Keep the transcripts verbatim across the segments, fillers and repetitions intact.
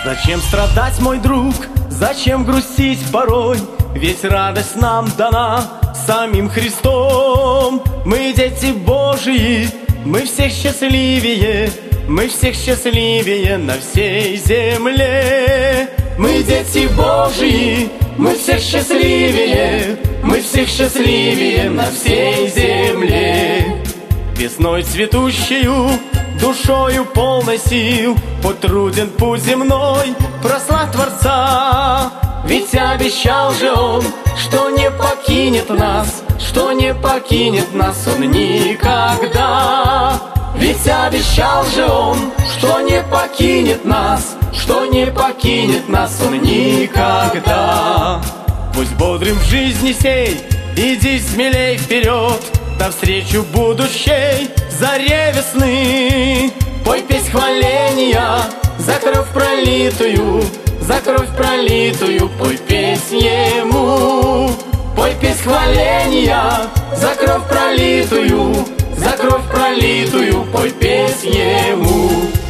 Зачем страдать, мой друг, зачем грустить порой? Ведь радость нам дана самим Христом. Мы дети Божии, мы всех счастливее, мы всех счастливее на всей земле. Мы дети Божии, мы всех счастливее, мы всех счастливее на всей земле. Весной цветущую, душою полной сил, хоть труден путь земной, прославь Творца. Ведь обещал же Он, что не покинет нас, что не покинет нас Он никогда. Ведь обещал же Он, что не покинет нас, что не покинет нас Он никогда. Пусть бодрым в жизни сей, иди смелей вперед, навстречу будущей заре весны. Пой песнь хваления за кровь пролитую, за кровь пролитую, пой песнь Ему. Пой песнь хваления за кровь пролитую, за кровь пролитую, пой песнь Ему.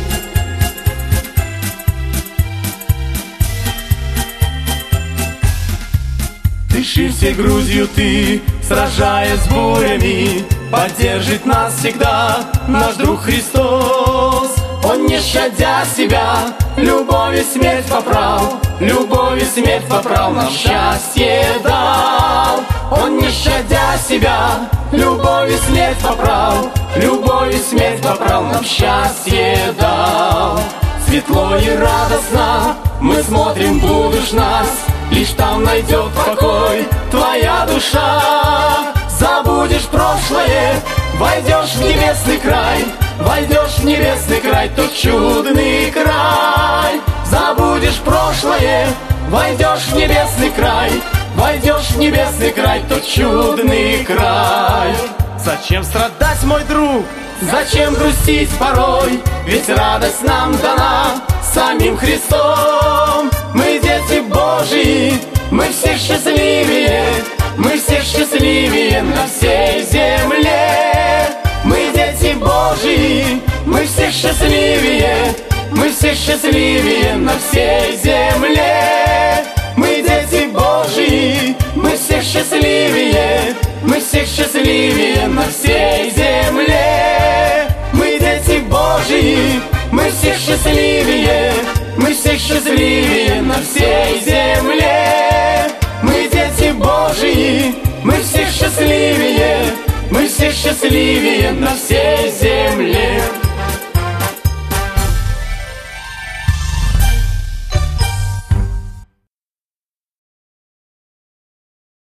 Дыши всей грудью ты, сражаясь с бурями, поддержит нас всегда наш друг Христос. Он, не щадя себя, любовью смерть попрал, любовью смерть попрал, нам счастье дал. Он, не щадя себя, любовью смерть попрал, любовью смерть попрал, нам счастье дал. Светло и радостно мы смотрим, будешь нас, лишь там найдет покой твоя душа. Забудешь прошлое, войдешь в небесный край, войдешь в небесный край, тот чудный край. Забудешь прошлое, войдешь в небесный край, войдешь в небесный край, тот чудный край. Зачем страдать, мой друг, зачем грустить порой? Ведь радость нам дана самим Христом. Мы дети Божии, мы все счастливее, мы все счастливее на всей земле. Мы дети Божии, мы все счастливее, мы все счастливее на всей земле. Мы дети Божии, мы все счастливее, мы все счастливее на всей земле. Мы дети Божии, мы все счастливее, мы все счастливее на всей земле. Мы дети Божии, мы все счастливее, мы все счастливее на всей земле.